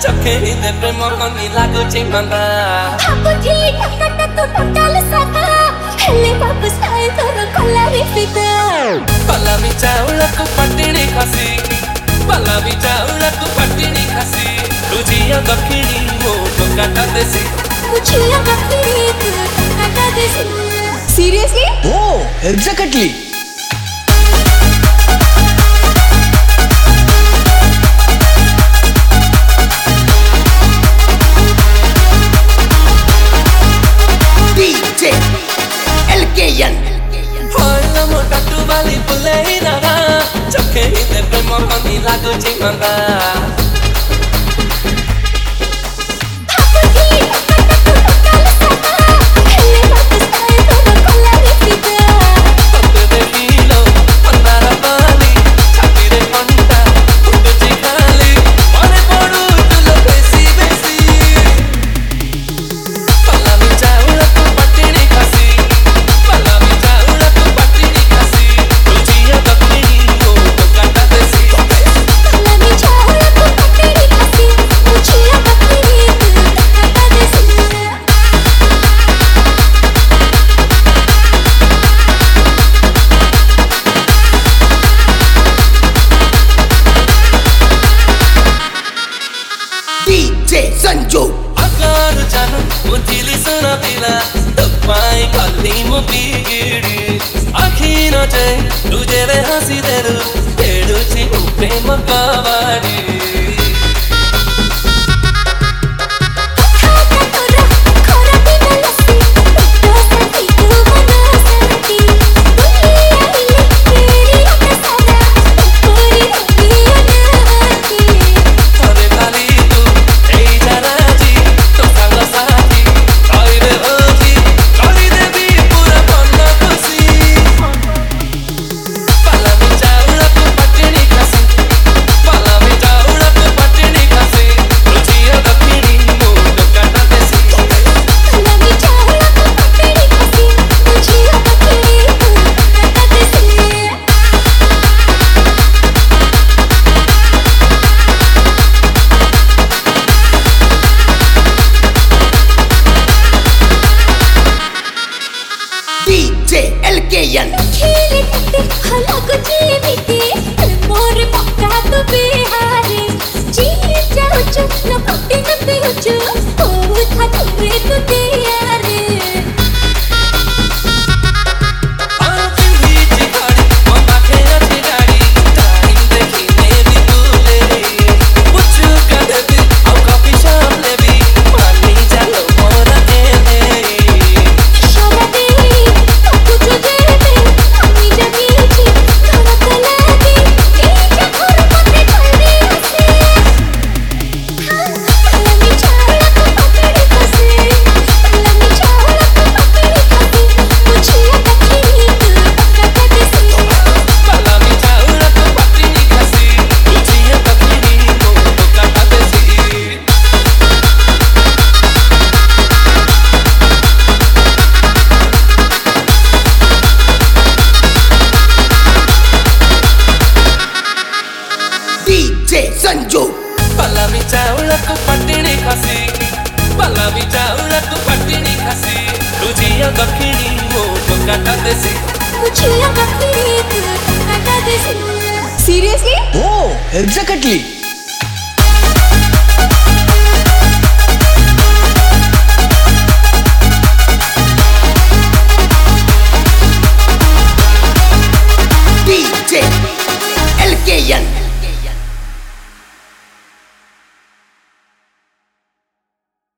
चखे देवे मोहनी लागुची मंदा भाबुथिली टकटा तू टोटाल सादा हेले बाबू साई तोर कलारी फिदा पलावी चाउळकु पट्टिणी खासी पलावी चाउळकु पट्टिणी खासी तुझिया दक्षिणी मो टोकाटा देसी तुझिया दक्षिणी तू टोकाटा देसी seriously Oh, exactly. DJ LKN होइला मोटा तू वाली बुलेही नागा चखे देवे मोहनी लागुची मंदा DJ Sanju अगर जानु मुझिली सुना पिला तप्पाई कल्ली मु बिगिड़ी आखी न जाए तुझे रे हंसी देरु तेरुची प्रेम कवाड़ी DJ LKN खेले तते हलक जीविते मोर पक्का तू बिहारी जी जाओ न पट्टी न बेचो ओ था तुरे तू तैयारी DJ Sanju पलावी चाउळकु पट्टिणी खासी पलावी चाउळकु पट्टिणी खासी तुझिया दक्षिणी मो टोकाटा देसी तुझिया दक्षिणी तू टोकाटा देसी सीरियसली Oh, exactly.